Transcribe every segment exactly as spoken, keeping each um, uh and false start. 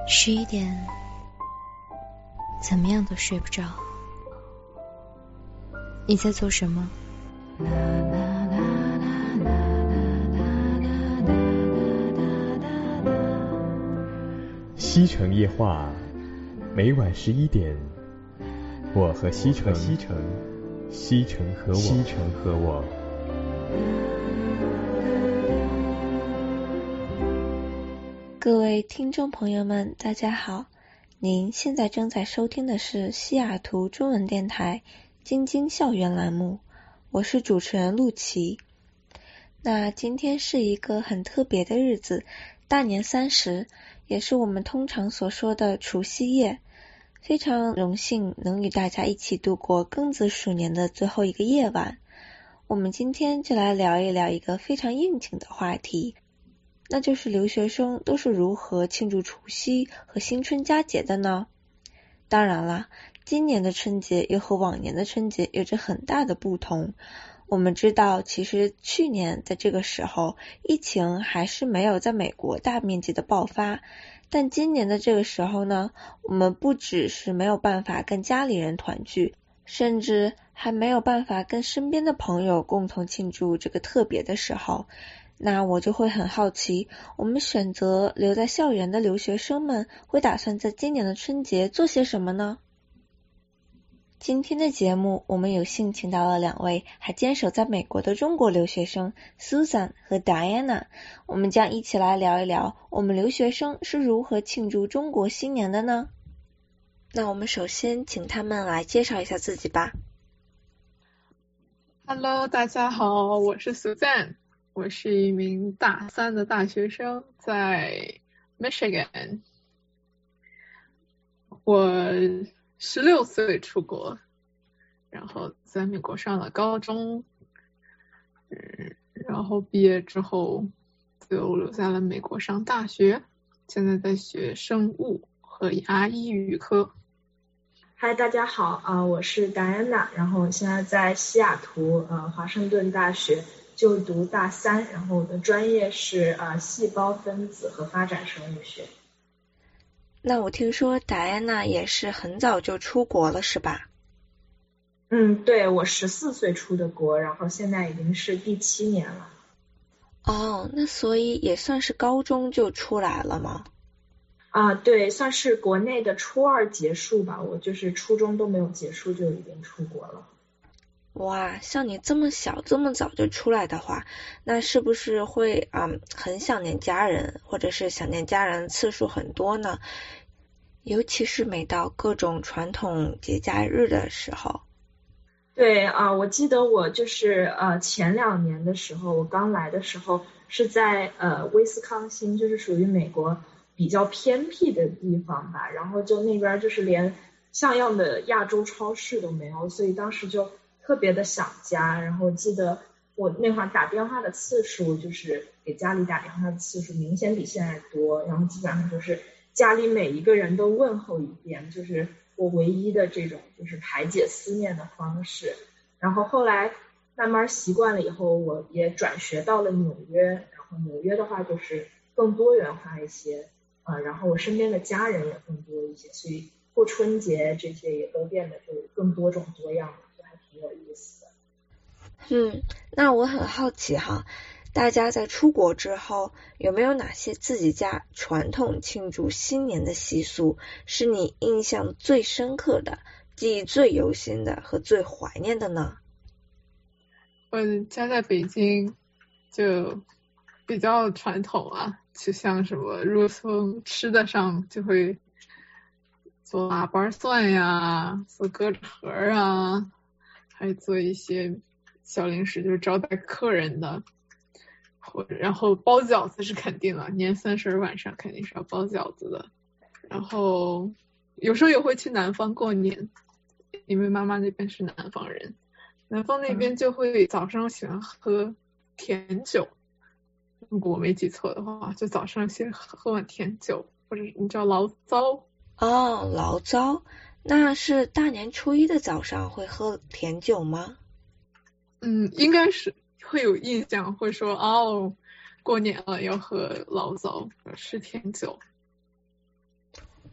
十一点，怎么样都睡不着。你在做什么？ 西城夜话，每晚十一点，我和西城，西城，西城和我，西城和我。 各位听众朋友们，大家好，您现在正在收听的是西雅图中文电台晶晶校园栏目，我是主持人陆琪。那今天是一个很特别的日子，大年三十，也是我们通常所说的除夕夜。非常荣幸能与大家一起度过庚子鼠年的最后一个夜晚。我们今天就来聊一聊一个非常应景的话题，那就是留学生都是如何庆祝除夕和新春佳节的呢？当然啦，今年的春节又和往年的春节有着很大的不同。我们知道，其实去年在这个时候，疫情还是没有在美国大面积的爆发，但今年的这个时候呢，我们不只是没有办法跟家里人团聚，甚至还没有办法跟身边的朋友共同庆祝这个特别的时候。那我就会很好奇，我们选择留在校园的留学生们会打算在今年的春节做些什么呢？今天的节目，我们有幸请到了两位还坚守在美国的中国留学生 Susan 和 Diana， 我们将一起来聊一聊我们留学生是如何庆祝中国新年的呢？那我们首先请他们来介绍一下自己吧。 Hello， 大家好，我是 Susan， 我是一名大三的大学生，在 Michigan。 我十六岁出国，然后在美国上了高中，嗯，然后毕业之后就留在了美国上大学，现在在学生物和牙医语科。 嗨，大家好，呃，我是 Diana， 然后我现在在西雅图呃华盛顿大学就读大三，然后我的专业是呃细胞分子和发展生物学。 那我听说 Diana 也是很早就出国了，是吧？ 嗯，对，我十四岁出的国，然后现在已经是第七年了。 哦，那所以也算是高中就出来了吗？ 啊、呃，对，算是国内的初二结束吧，我就是初中都没有结束就已经出国了。 哇，像你这么小这么早就出来的话，那是不是会嗯很想念家人，或者是想念家人次数很多呢？尤其是每到各种传统节假日的时候。 对啊、呃，我记得我就是呃前两年的时候，我刚来的时候是在呃威斯康星，就是属于美国比较偏僻的地方吧，然后就那边就是连像样的亚洲超市都没有，所以当时就特别的想家。然后记得我那会儿打电话的次数，就是给家里打电话的次数明显比现在多，然后基本上就是家里每一个人都问候一遍，就是我唯一的这种就是排解思念的方式。然后后来慢慢习惯了以后，我也转学到了纽约，然后纽约的话就是更多元化一些，呃，然后我身边的家人也更多一些，所以过春节这些也都变得就更多种多样了，就还挺有意思的。 嗯，那我很好奇哈，大家在出国之后有没有哪些自己家传统庆祝新年的习俗是你印象最深刻的，记忆最犹新的和最怀念的呢？ 我家在北京就比较传统啊，就像什么如果从吃的上就会做腊八蒜呀，做鸽子盒啊，还做一些小零食，就是招待客人的。或者然后包饺子是肯定了，年三十晚上肯定是要包饺子的。然后有时候也会去南方过年，因为妈妈那边是南方人，南方那边就会早上喜欢喝甜酒，如果我没记错的话，就早上先喝碗甜酒，或者你知道醪糟。 哦，醪糟，那是大年初一的早上会喝甜酒吗？ 嗯，应该是会有印象，会说哦，过年了要喝醪糟，吃甜酒。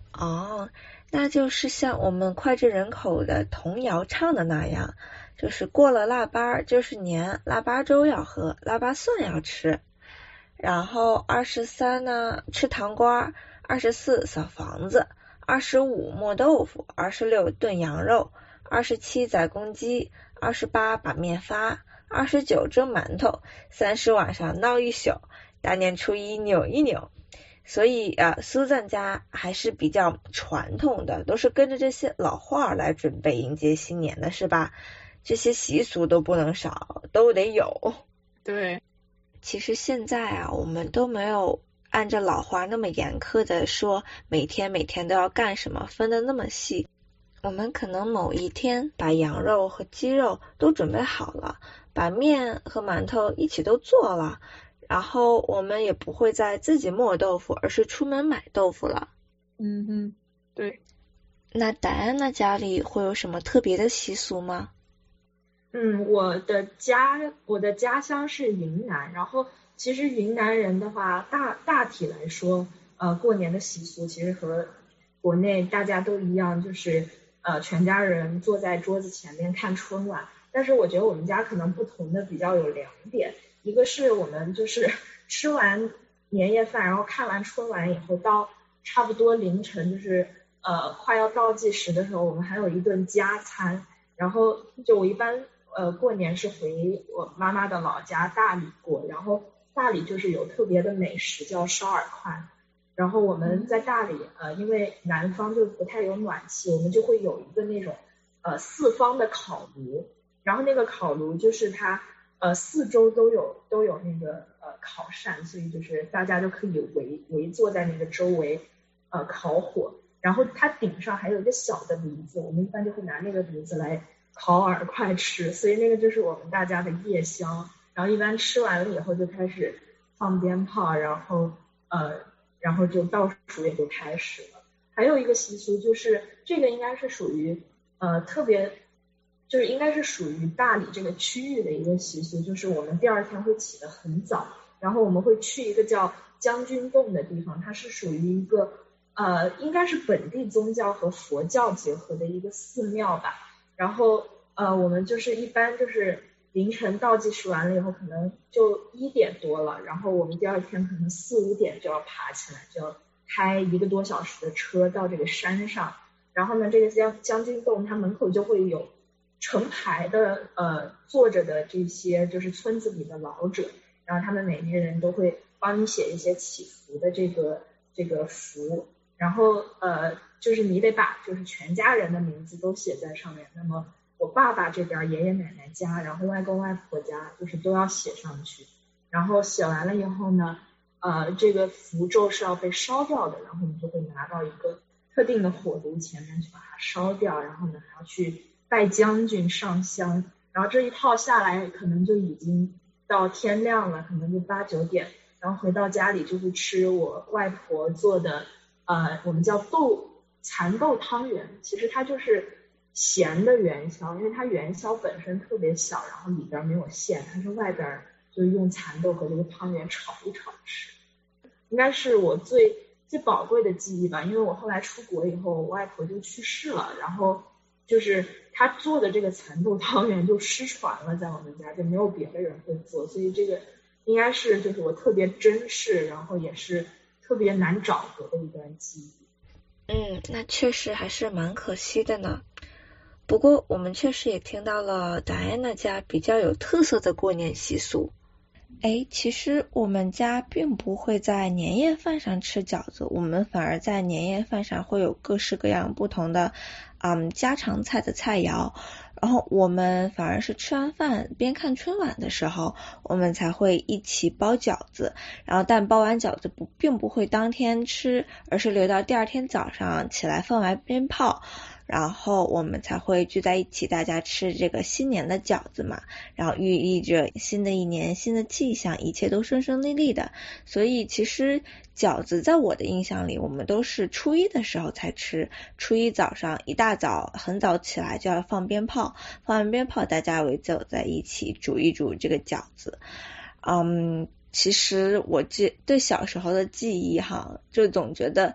哦，那就是像我们脍炙人口的童谣唱的那样，就是过了腊八就是年，腊八粥要喝，腊八蒜要吃，然后二十三呢吃糖瓜，二十四扫房子，二十五磨豆腐，二十六炖羊肉，二十七宰公鸡，二十八把面发，二十九蒸馒头，三十晚上闹一宿，大年初一扭一扭。所以啊，苏赞家还是比较传统的，都是跟着这些老话来准备迎接新年的，是吧？这些习俗都不能少，都得有。 对， 其实现在啊，我们都没有按照老话那么严苛的说每天每天都要干什么，分得那么细。我们可能某一天把羊肉和鸡肉都准备好了，把面和馒头一起都做了，然后我们也不会再自己磨豆腐，而是出门买豆腐了。 嗯哼，对。 那戴安娜家里会有什么特别的习俗吗？ 嗯，我的家我的家乡是云南，然后其实云南人的话，大大体来说，呃，过年的习俗其实和国内大家都一样，就是呃全家人坐在桌子前面看春晚。但是我觉得我们家可能不同的比较有两点，一个是我们就是吃完年夜饭，然后看完春晚以后，到差不多凌晨就是呃快要倒计时的时候，我们还有一顿加餐。然后就我一般呃过年是回我妈妈的老家大理过，然后大理就是有特别的美食叫烧饵块。然后我们在大理呃因为南方就不太有暖气，我们就会有一个那种呃四方的烤炉，然后那个烤炉就是它呃四周都有都有那个呃烤扇，所以就是大家就可以围围坐在那个周围呃烤火，然后它顶上还有一个小的炉子，我们一般就会拿那个炉子来烤饵块吃，所以那个就是我们大家的夜宵。然后一般吃完了以后就开始放鞭炮，然后呃然后就倒数也就开始了。还有一个习俗就是这个应该是属于呃特别就是应该是属于大理这个区域的一个习俗，就是我们第二天会起得很早，然后我们会去一个叫将军洞的地方，它是属于一个呃应该是本地宗教和佛教结合的一个寺庙吧。然后呃我们就是一般就是凌晨倒计时完了以后可能就一点多了，然后我们第二天可能四五点就要爬起来，就要开一个多小时的车到这个山上。然后呢这个将将军洞它门口就会有成排的呃坐着的这些就是村子里的老者，然后他们每个人都会帮你写一些祈福的这个这个符，然后呃就是你得把就是全家人的名字都写在上面，那么我爸爸这边爷爷奶奶家，然后外公外婆家就是都要写上去。然后写完了以后呢呃这个符咒是要被烧掉的，然后你就会拿到一个特定的火炉前面去把它烧掉，然后呢还要去拜将军上香，然后这一套下来可能就已经到天亮了，可能就八九点，然后回到家里就会吃我外婆做的呃我们叫豆蚕豆汤圆，其实它就是咸的元宵，因为它元宵本身特别小，然后里边没有馅，它是外边就是用蚕豆和这个汤圆炒一炒吃，应该是我最最宝贵的记忆吧。因为我后来出国以后我外婆就去世了，然后就是她做的这个蚕豆汤圆就失传了，在我们家就没有别的人会做，所以这个应该是就是我特别珍视，然后也是特别难找回的一段记忆。 嗯，那确实还是蛮可惜的呢。不过我们确实也听到了戴安娜家比较有特色的过年习俗。哎，其实我们家并不会在年夜饭上吃饺子，我们反而在年夜饭上会有各式各样不同的嗯家常菜的菜肴，然后我们反而是吃完饭边看春晚的时候，我们才会一起包饺子，然后但包完饺子不并不会当天吃，而是留到第二天早上起来放完鞭炮，然后我们才会聚在一起，大家吃这个新年的饺子嘛，然后寓意着新的一年新的气象，一切都顺顺利利的。所以其实饺子在我的印象里我们都是初一的时候才吃，初一早上一大早很早起来就要放鞭炮，放完鞭炮大家围走在一起煮一煮这个饺子。嗯，其实我记对小时候的记忆哈，就总觉得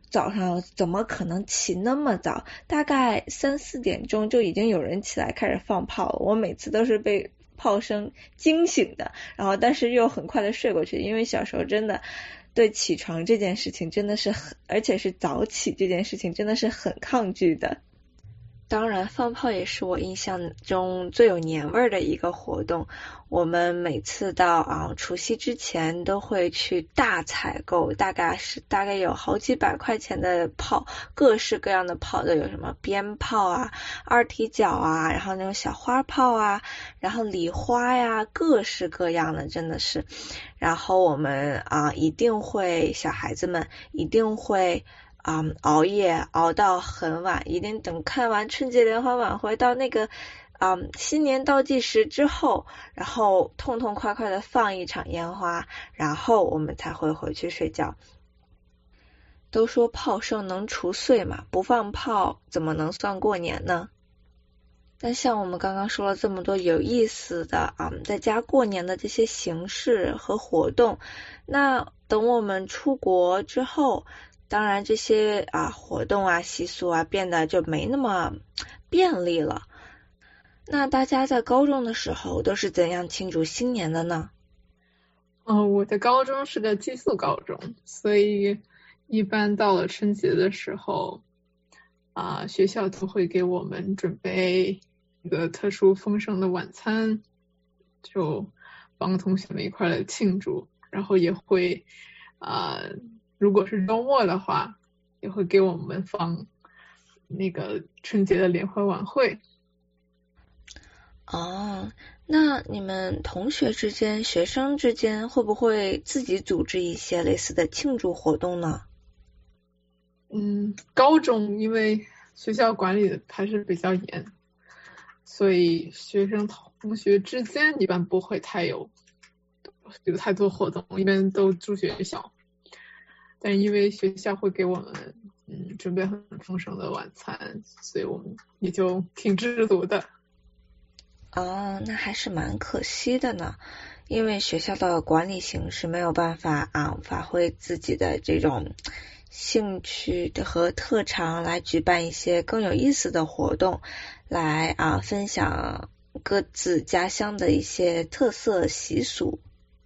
早上怎么可能起那么早？大概三四点钟就已经有人起来开始放炮，我每次都是被炮声惊醒的，然后但是又很快的睡过去，因为小时候真的对起床这件事情真的是很，而且是早起这件事情真的是很抗拒的。当然放炮也是我印象中最有年味的一个活动，我们每次到啊除夕之前都会去大采购，大概是大概有好几百块钱的炮，各式各样的炮都有，什么鞭炮啊、二踢脚啊，然后那种小花炮啊，然后礼花呀，各式各样的真的是。然后我们啊一定会，小孩子们一定会嗯，熬夜熬到很晚，一定等看完春节联欢晚会到那个嗯新年倒计时之后，然后痛痛快快的放一场烟花，然后我们才会回去睡觉。都说炮声能除岁嘛，不放炮怎么能算过年呢？但像我们刚刚说了这么多有意思的啊，在家过年的这些形式和活动，那等我们出国之后，当然这些啊活动啊习俗啊变得就没那么便利了。那大家在高中的时候都是怎样庆祝新年的呢？ 嗯、呃，我的高中是个寄宿高中，所以一般到了春节的时候啊、呃，学校都会给我们准备一个特殊丰盛的晚餐，就帮同学们一块来庆祝，然后也会啊。呃如果是周末的话，也会给我们放那个春节的联欢晚会。 哦，那你们同学之间、学生之间会不会自己组织一些类似的庆祝活动呢？ 嗯，高中因为学校管理的还是比较严，所以学生同学之间一般不会太有有太多活动，一般都住学校。但因为学校会给我们嗯准备很丰盛的晚餐，所以我们也就挺知足的。 哦，那还是蛮可惜的呢，因为学校的管理形式没有办法啊发挥自己的这种兴趣的和特长来举办一些更有意思的活动，来啊分享各自家乡的一些特色习俗。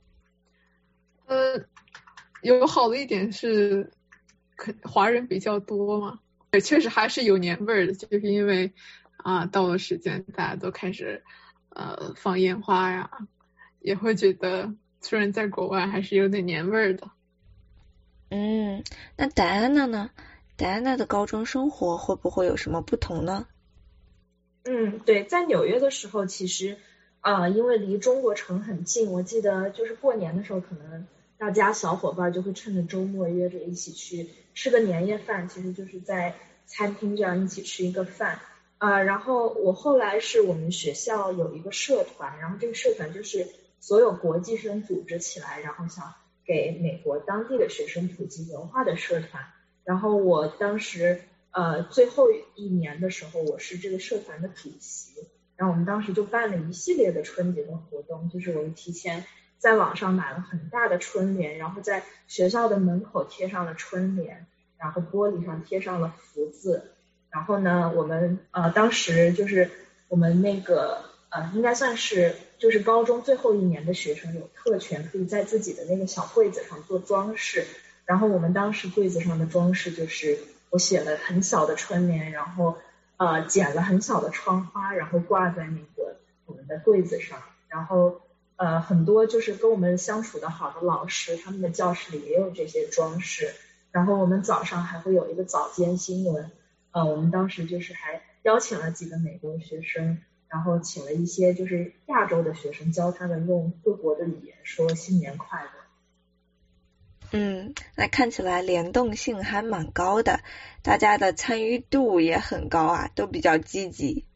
呃。有好的一点是，华人比较多嘛，对，确实还是有年味儿的，就是因为啊，到了时间大家都开始呃放烟花呀，也会觉得虽然在国外还是有点年味儿的。 嗯，那戴安娜呢？戴安娜的高中生活会不会有什么不同呢？ 嗯，对，在纽约的时候，其实呃，因为离中国城很近，我记得就是过年的时候可能。大家小伙伴就会趁着周末约着一起去吃个年夜饭，其实就是在餐厅这样一起吃一个饭啊、呃。然后我后来是我们学校有一个社团，然后这个社团就是所有国际生组织起来，然后想给美国当地的学生普及文化的社团。然后我当时呃最后一年的时候，我是这个社团的主席，然后我们当时就办了一系列的春节的活动，就是我们提前。在网上买了很大的春联，然后在学校的门口贴上了春联，然后玻璃上贴上了福字。然后呢，我们呃当时就是我们那个呃应该算是就是高中最后一年的学生有特权，可以在自己的那个小柜子上做装饰。然后我们当时柜子上的装饰就是我写了很小的春联，然后呃剪了很小的窗花，然后挂在那个我们的柜子上，然后。呃，很多就是跟我们相处的好的老师，他们的教室里也有这些装饰。然后我们早上还会有一个早间新闻，呃，我们当时就是还邀请了几个美国学生，然后请了一些就是亚洲的学生，教他们用各国的语言说新年快乐。 嗯，那看起来联动性还蛮高的，大家的参与度也很高啊，都比较积极。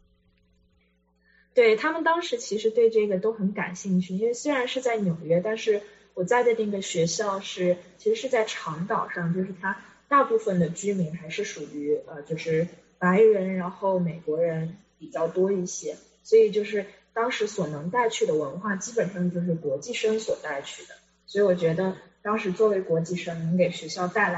对，他们当时其实对这个都很感兴趣，因为虽然是在纽约，但是我在的那个学校是其实是在长岛上，就是它大部分的居民还是属于呃就是白人，然后美国人比较多一些，所以就是当时所能带去的文化基本上就是国际生所带去的，所以我觉得当时作为国际生能给学校带来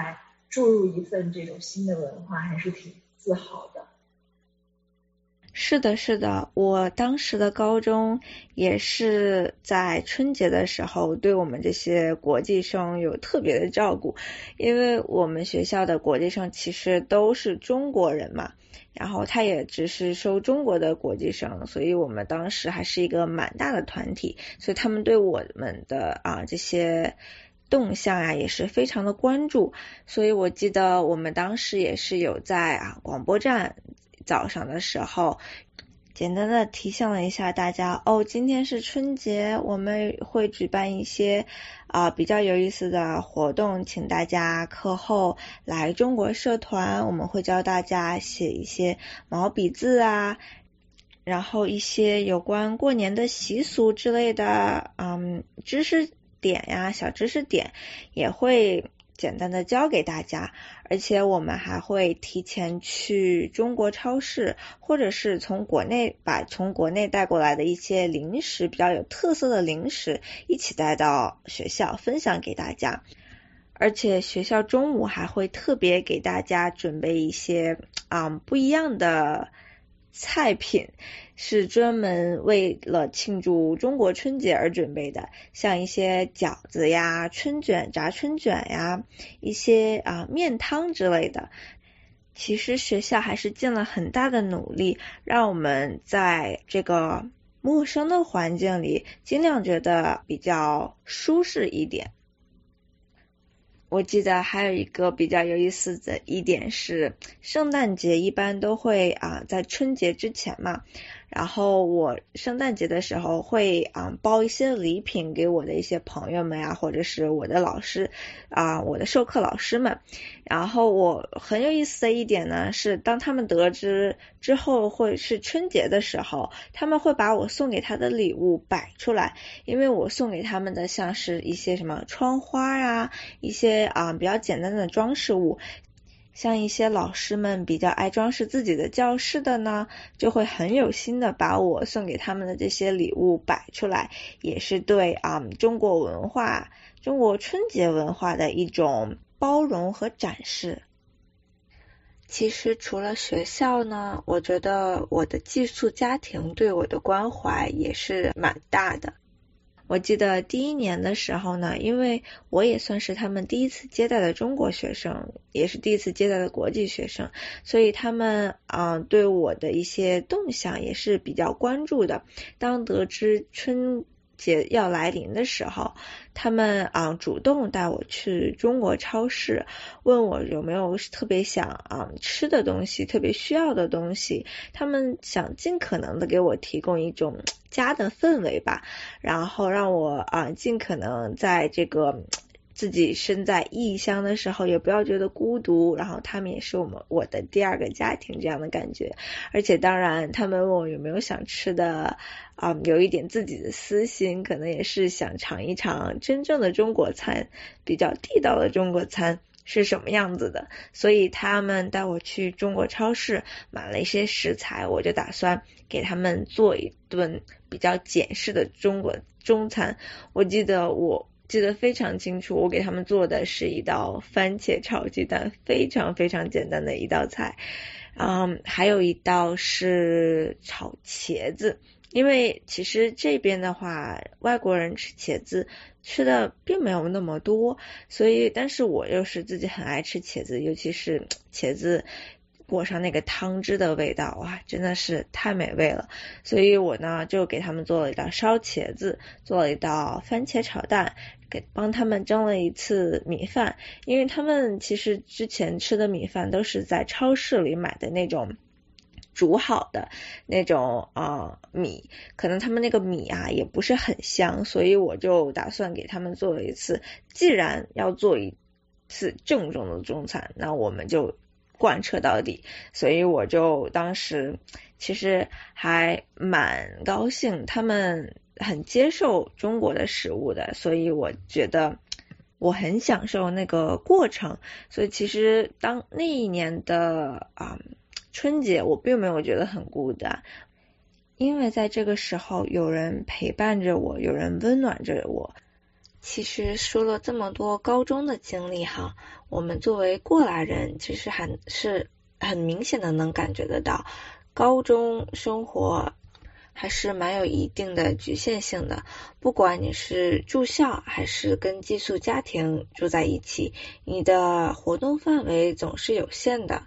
注入一份这种新的文化，还是挺自豪的。 是的，是的，我当时的高中也是在春节的时候对我们这些国际生有特别的照顾，因为我们学校的国际生其实都是中国人嘛，然后他也只是收中国的国际生，所以我们当时还是一个蛮大的团体，所以他们对我们的啊这些动向啊也是非常的关注，所以我记得我们当时也是有在啊广播站早上的时候简单的提醒了一下大家，哦，今天是春节，我们会举办一些啊、呃、比较有意思的活动，请大家课后来中国社团，我们会教大家写一些毛笔字啊，然后一些有关过年的习俗之类的嗯知识点呀，小知识点也会简单的教给大家，而且我们还会提前去中国超市，或者是从国内把从国内带过来的一些零食，比较有特色的零食一起带到学校分享给大家。而且学校中午还会特别给大家准备一些嗯不一样的菜品，是专门为了庆祝中国春节而准备的，像一些饺子呀、春卷、炸春卷呀，一些啊面汤之类的。其实学校还是尽了很大的努力，让我们在这个陌生的环境里尽量觉得比较舒适一点。我记得还有一个比较有意思的一点是，圣诞节一般都会啊在春节之前嘛，然后我圣诞节的时候会啊包一些礼品给我的一些朋友们啊，或者是我的老师啊，我的授课老师们。然后我很有意思的一点呢是，当他们得知之后会是春节的时候，他们会把我送给他的礼物摆出来，因为我送给他们的像是一些什么窗花啊，一些啊比较简单的装饰物。像一些老师们比较爱装饰自己的教室的呢，就会很有心的把我送给他们的这些礼物摆出来，也是对啊、嗯、中国文化、中国春节文化的一种包容和展示。其实除了学校呢，我觉得我的寄宿家庭对我的关怀也是蛮大的。我记得第一年的时候呢，因为我也算是他们第一次接待的中国学生，也是第一次接待的国际学生，所以他们啊、呃、对我的一些动向也是比较关注的。当得知春节要来临的时候，他们啊主动带我去中国超市，问我有没有特别想啊吃的东西，特别需要的东西，他们想尽可能的给我提供一种家的氛围吧，然后让我啊尽可能在这个自己身在异乡的时候也不要觉得孤独，然后他们也是我们我的第二个家庭这样的感觉。而且当然他们问我有没有想吃的啊、嗯，有一点自己的私心，可能也是想尝一尝真正的中国餐，比较地道的中国餐是什么样子的，所以他们带我去中国超市买了一些食材，我就打算给他们做一顿比较简式的中国中餐。我记得我记得非常清楚，我给他们做的是一道番茄炒鸡蛋，非常非常简单的一道菜。嗯，还有一道是炒茄子，因为其实这边的话外国人吃茄子吃的并没有那么多，所以但是我又是自己很爱吃茄子，尤其是茄子裹上那个汤汁的味道，哇，真的是太美味了。所以我呢就给他们做了一道烧茄子，做了一道番茄炒蛋，给帮他们蒸了一次米饭，因为他们其实之前吃的米饭都是在超市里买的那种煮好的那种啊、呃、米，可能他们那个米啊也不是很香，所以我就打算给他们做了一次，既然要做一次正宗的中餐，那我们就贯彻到底。所以我就当时其实还蛮高兴，他们很接受中国的食物的，所以我觉得我很享受那个过程。所以其实当那一年的啊、嗯、春节，我并没有觉得很孤单，因为在这个时候有人陪伴着我，有人温暖着我。 其实说了这么多高中的经历哈，我们作为过来人，其实还是很明显的能感觉得到，高中生活还是蛮有一定的局限性的。不管你是住校还是跟寄宿家庭住在一起，你的活动范围总是有限的，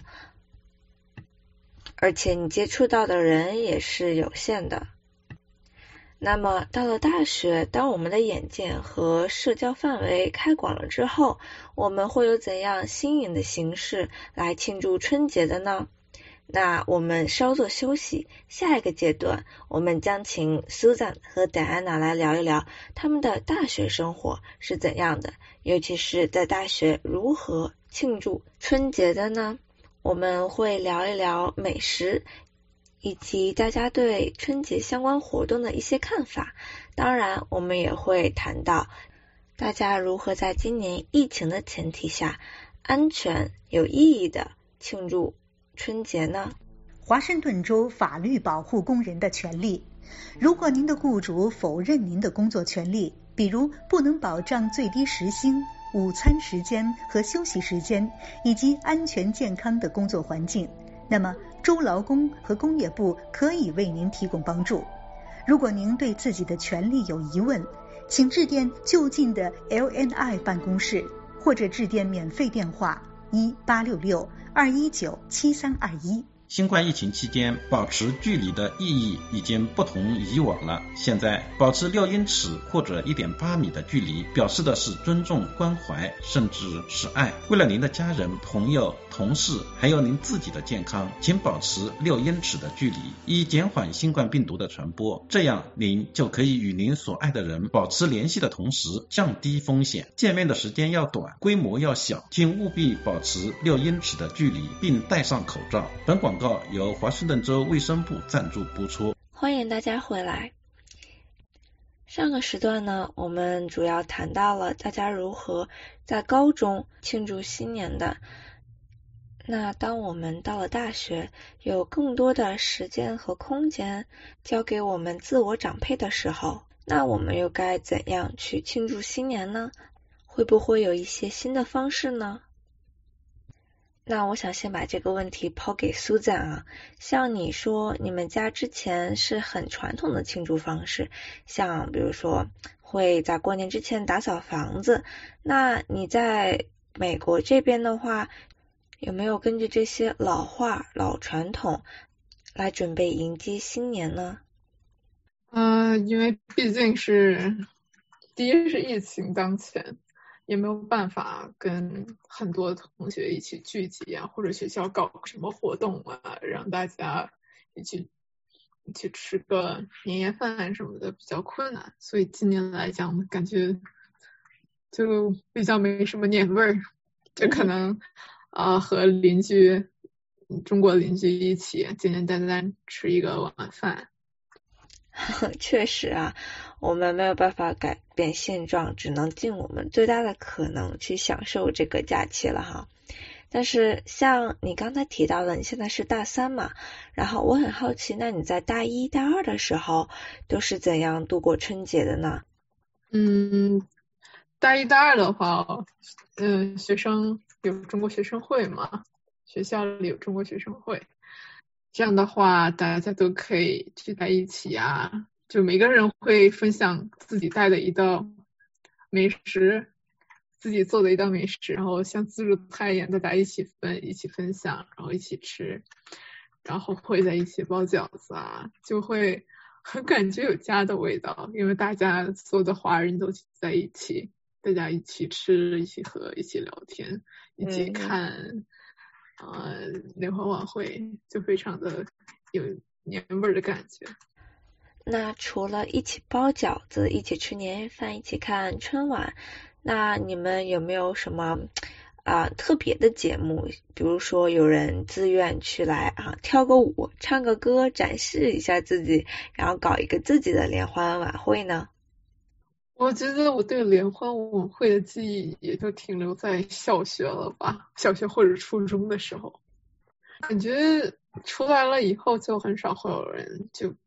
而且你接触到的人也是有限的。那么到了大学，当我们的眼界和社交范围开广了之后，我们会有怎样新颖的形式来庆祝春节的呢？那我们稍作休息，下一个阶段我们将请 Susan 和 Diana 来聊一聊他们的大学生活是怎样的，尤其是在大学如何庆祝春节的呢？我们会聊一聊美食，以及大家对春节相关活动的一些看法。当然我们也会谈到大家如何在今年疫情的前提下安全有意义的庆祝春节呢？ 华盛顿州法律保护工人的权利。如果您的雇主否认您的工作权利，比如不能保障最低时薪、午餐时间和休息时间，以及安全健康的工作环境，那么州劳工和工业部可以为您提供帮助。如果您对自己的权利有疑问，请致电就近的 L N I 办公室，或者致电免费电话一八六六二一九七三二一。 新冠疫情期间，保持距离的意义已经不同以往了。现在保持六英尺或者 一点八米的距离，表示的是尊重、关怀，甚至是爱。为了您的家人、朋友、同事，还有您自己的健康，请保持六英尺的距离，以减缓新冠病毒的传播。这样，您就可以与您所爱的人保持联系的同时，降低风险。见面的时间要短，规模要小，请务必保持六英尺的距离，并戴上口罩。本广告由华盛顿州卫生部赞助播出。 欢迎大家回来。上个时段呢，我们主要谈到了大家如何在高中庆祝新年的。那当我们到了大学，有更多的时间和空间交给我们自我长配的时候，那我们又该怎样去庆祝新年呢？会不会有一些新的方式呢？那我想先把这个问题抛给苏赞啊，像你说你们家之前是很传统的庆祝方式，像比如说会在过年之前打扫房子，那你在美国这边的话，有没有根据这些老话老传统来准备迎接新年呢？ 呃，因为毕竟是第一是疫情当前，也没有办法跟很多同学一起聚集啊，或者学校搞什么活动啊，让大家一起一起吃个年夜饭什么的比较困难，所以今年来讲感觉就比较没什么年味儿，就可能啊、呃、和邻居中国邻居一起简简单单吃一个晚饭。 确实啊，我们没有办法改变现状，只能尽我们最大的可能去享受这个假期了哈。但是像你刚才提到的，你现在是大三嘛，然后我很好奇，那你在大一大二的时候都是怎样度过春节的呢？ 嗯，大一大二的话，嗯、呃，学生有中国学生会嘛，学校里有中国学生会，这样的话大家都可以聚在一起啊，就每个人会分享自己带的一道美食，自己做的一道美食，然后像自助餐一样大家一起分一起分享，然后一起吃，然后会在一起包饺子啊，就会很感觉有家的味道，因为大家所有的华人都聚在一起，大家一起吃一起喝一起聊天一起看、嗯呃，联欢晚会，就非常的有年味儿的感觉。 那除了一起包饺子，一起吃年夜饭，一起看春晚，那你们有没有什么啊、呃、特别的节目？比如说有人自愿去来啊跳个舞，唱个歌，展示一下自己，然后搞一个自己的联欢晚会呢？ 我觉得我对联欢晚会的记忆也就停留在小学了吧，小学或者初中的时候，感觉出来了以后就很少会有人就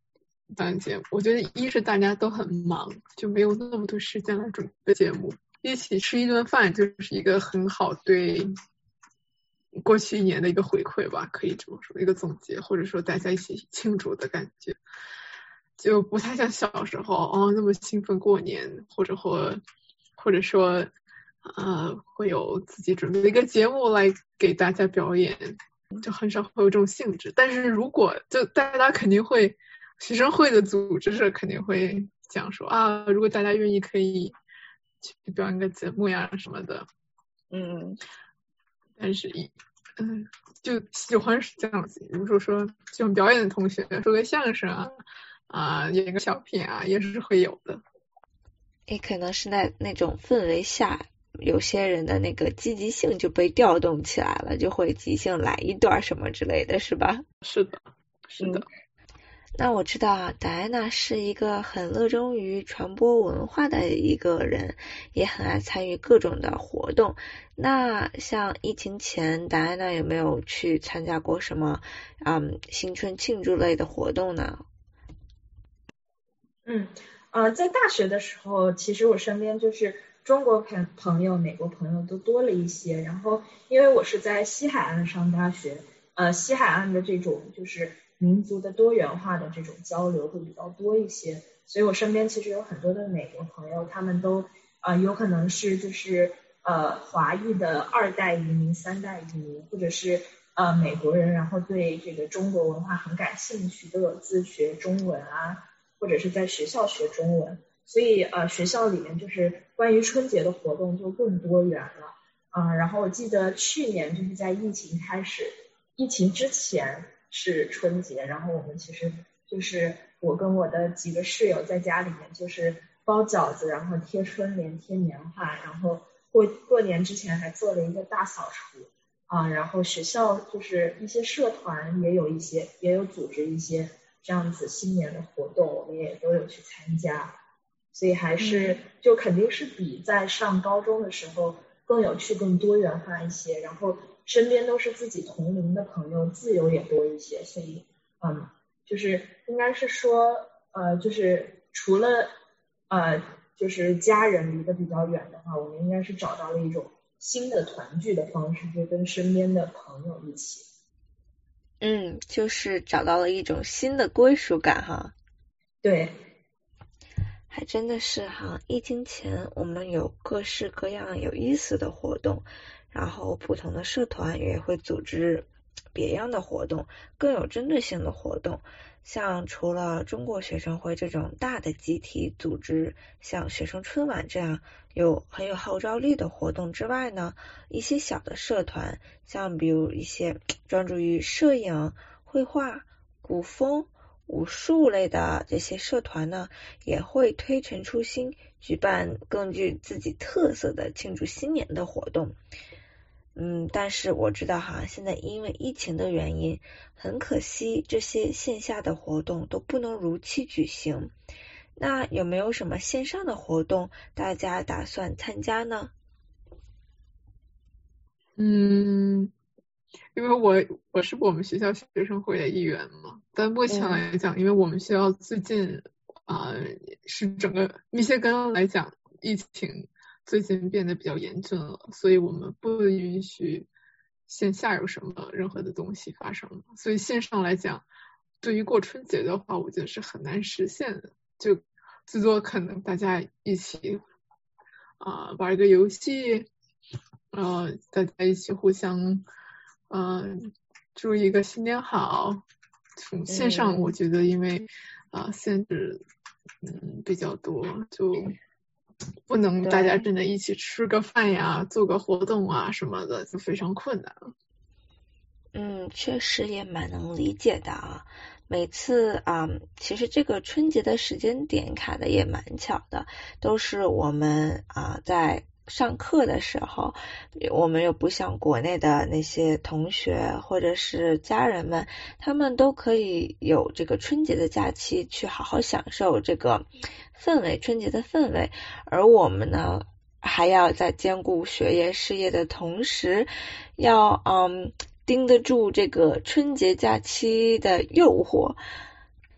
档节目，我觉得一是大家都很忙，就没有那么多时间来准备节目，一起吃一顿饭就是一个很好对过去一年的一个回馈吧，可以这么说，一个总结，或者说大家一起庆祝的感觉，就不太像小时候哦那么兴奋过年，或者或或者说呃会有自己准备一个节目来给大家表演，就很少会有这种性质。但是如果就大家肯定会，学生会的组织者肯定会讲说啊，如果大家愿意可以去表演个节目呀什么的， 嗯， 但是一嗯就喜欢是这样子，比如说说喜欢表演的同学说个相声啊啊演个小品啊也是会有的。 也可能是在那种氛围下，有些人的那个积极性就被调动起来了，就会即兴来一段什么之类的，是吧？ 是的，是的。 嗯，那我知道啊，戴安娜是一个很热衷于传播文化的一个人，也很爱参与各种的活动。那像疫情前，戴安娜有没有去参加过什么嗯新春庆祝类的活动呢？ 嗯呃，在大学的时候，其实我身边就是中国朋朋友、美国朋友都多了一些。然后，因为我是在西海岸上大学，呃，西海岸的这种就是民族的多元化的这种交流会比较多一些，所以我身边其实有很多的美国朋友，他们都呃有可能是就是呃华裔的二代移民、三代移民，或者是呃美国人，然后对这个中国文化很感兴趣，都有自学中文啊。或者是在学校学中文，所以呃学校里面就是关于春节的活动就更多元了啊、呃。然后我记得去年就是在疫情开始，疫情之前是春节，然后我们其实就是我跟我的几个室友在家里面就是包饺子，然后贴春联、贴年画，然后过过年之前还做了一个大扫除啊、呃。然后学校就是一些社团也有一些，也有组织一些。这样子新年的活动我们也都有去参加，所以还是就肯定是比在上高中的时候更有趣、更多元化一些，然后身边都是自己同龄的朋友，自由也多一些，所以嗯，就是应该是说呃，就是除了呃，就是家人离得比较远的话，我们应该是找到了一种新的团聚的方式，就跟身边的朋友一起。 嗯，就是找到了一种新的归属感哈。 对， 还真的是哈。疫情前我们有各式各样有意思的活动，然后不同的社团也会组织别样的活动，更有针对性的活动。像除了中国学生会这种大的集体组织，像学生春晚这样有很有号召力的活动之外呢，一些小的社团，像比如一些专注于摄影、绘画、古风、武术类的这些社团呢，也会推陈出新，举办更具自己特色的庆祝新年的活动。嗯，但是我知道哈，现在因为疫情的原因，很可惜这些线下的活动都不能如期举行。那有没有什么线上的活动大家打算参加呢？ 嗯，因为我我是我们学校学生会的一员嘛，但目前来讲，嗯、因为我们学校最近啊、呃、是整个密歇根来讲，疫情最近变得比较严峻了，所以我们不允许线下有什么任何的东西发生，所以线上来讲，对于过春节的话，我觉得是很难实现的，就最多可能大家一起啊、呃、玩一个游戏，呃，大家一起互相嗯、呃、祝一个新年好。从线上我觉得因为啊、呃、限制嗯比较多，就不能大家真的一起吃个饭呀，做个活动啊什么的，就非常困难了。 嗯，确实也蛮能理解的啊。每次啊、嗯，其实这个春节的时间点卡的也蛮巧的，都是我们啊在上课的时候，我们又不像国内的那些同学或者是家人们，他们都可以有这个春节的假期去好好享受这个氛围，春节的氛围，而我们呢还要在兼顾学业事业的同时，要嗯盯得住这个春节假期的诱惑。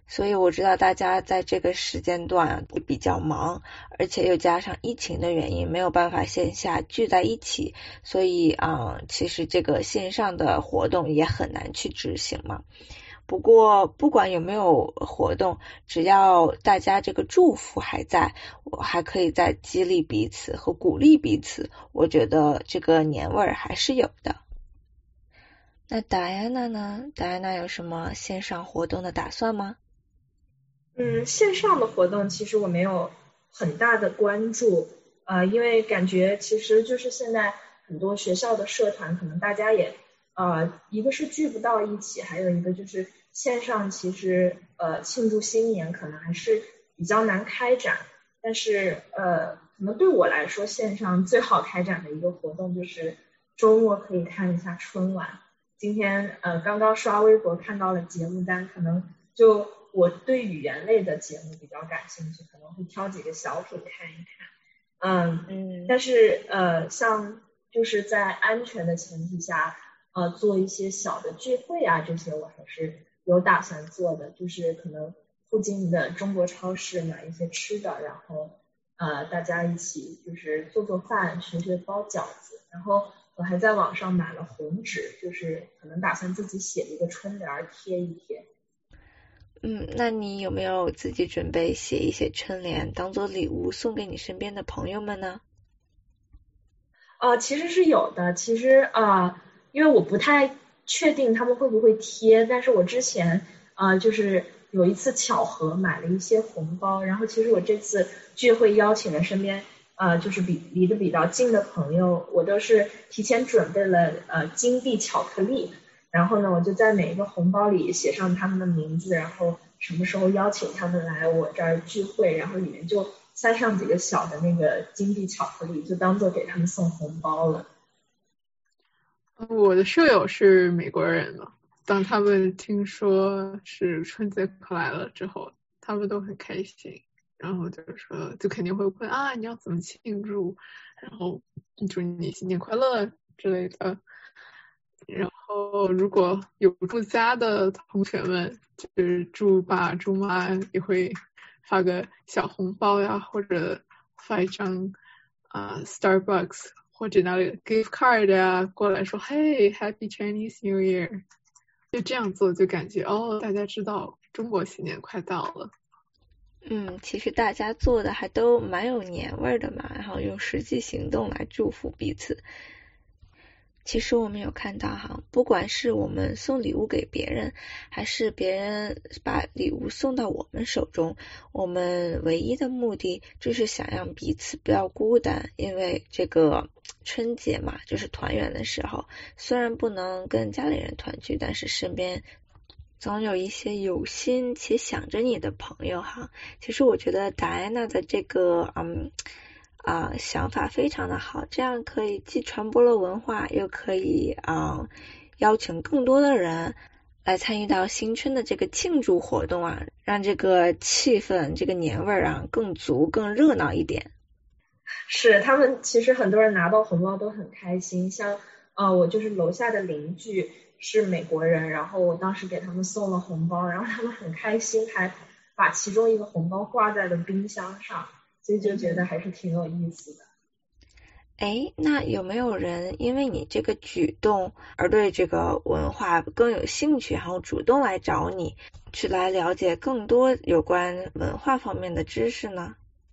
所以我知道大家在这个时间段会比较忙，而且又加上疫情的原因，没有办法线下聚在一起，所以啊、嗯，其实这个线上的活动也很难去执行嘛。不过不管有没有活动，只要大家这个祝福还在，我还可以再激励彼此和鼓励彼此，我觉得这个年味儿还是有的。那达安娜呢？达安娜有什么线上活动的打算吗？ 嗯，线上的活动其实我没有很大的关注，呃，因为感觉其实就是现在很多学校的社团，可能大家也呃，一个是聚不到一起，还有一个就是线上其实呃庆祝新年可能还是比较难开展，但是呃，可能对我来说，线上最好开展的一个活动就是周末可以看一下春晚。今天呃刚刚刷微博看到了节目单，可能就我对语言类的节目比较感兴趣，可能会挑几个小品看一看。嗯嗯，但是呃像就是在安全的前提下，呃做一些小的聚会啊，这些我还是有打算做的，就是可能附近的中国超市买一些吃的，然后呃大家一起就是做做饭，学学包饺子，然后我还在网上买了红纸，就是可能打算自己写一个春联贴一贴。 嗯，那你有没有自己准备写一写春联当做礼物送给你身边的朋友们呢？ 呃，其实是有的，其实呃，因为我不太确定他们会不会贴，但是我之前呃就是有一次巧合买了一些红包，然后其实我这次聚会邀请了身边呃就是比离得比较近的朋友，我都是提前准备了呃金币巧克力。然后呢，我就在每一个红包里写上他们的名字，然后什么时候邀请他们来我这儿聚会，然后里面就塞上几个小的那个金币巧克力，就当做给他们送红包了。 我的舍友是美国人嘛，当他们听说是春节快来了之后，他们都很开心，然后就是说就肯定会问啊你要怎么庆祝，然后祝你新年快乐之类的。然后如果有住家的同学们，就是祝爸祝妈也会发个小红包呀，或者发一张啊、呃、Starbucks 或者哪里 gift card 呀过来说嘿 Happy Chinese New Year， 就这样做就感觉哦大家知道中国新年快到了。 嗯，其实大家做的还都蛮有年味的嘛，然后用实际行动来祝福彼此。其实我们有看到哈，不管是我们送礼物给别人，还是别人把礼物送到我们手中，我们唯一的目的就是想让彼此不要孤单，因为这个春节嘛，就是团圆的时候，虽然不能跟家里人团聚，但是身边总有一些有心且想着你的朋友哈。其实我觉得达安娜的这个嗯啊、呃、想法非常的好，这样可以既传播了文化，又可以啊、呃、邀请更多的人来参与到新春的这个庆祝活动啊，让这个气氛这个年味儿啊更足更热闹一点。 是，他们其实很多人拿到红包都很开心，像呃我就是楼下的邻居是美国人，然后我当时给他们送了红包，然后他们很开心，还把其中一个红包挂在了冰箱上，所以就觉得还是挺有意思的。 哎，那有没有人因为你这个举动而对这个文化更有兴趣，然后主动来找你去来了解更多有关文化方面的知识呢？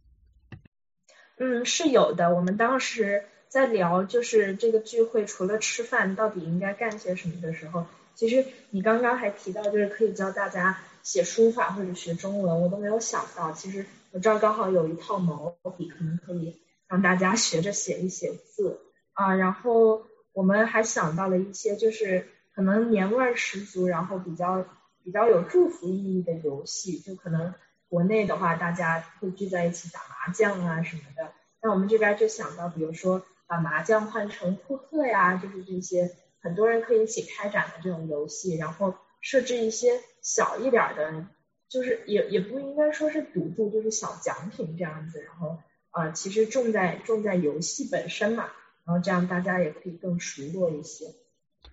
嗯，是有的。我们当时在聊就是这个聚会除了吃饭到底应该干些什么的时候，其实你刚刚还提到就是可以教大家写书法或者学中文，我都没有想到，其实我这儿刚好有一套毛笔，可能可以让大家学着写一写字啊。然后我们还想到了一些就是可能年味十足，然后比较比较有祝福意义的游戏，就可能国内的话大家会聚在一起打麻将啊什么的，那我们这边就想到比如说把麻将换成扑克呀，就是这些很多人可以一起开展的这种游戏，然后设置一些小一点的，就是也也不应该说是赌注，就是小奖品这样子，然后呃其实重在重在游戏本身嘛，然后这样大家也可以更熟络一些。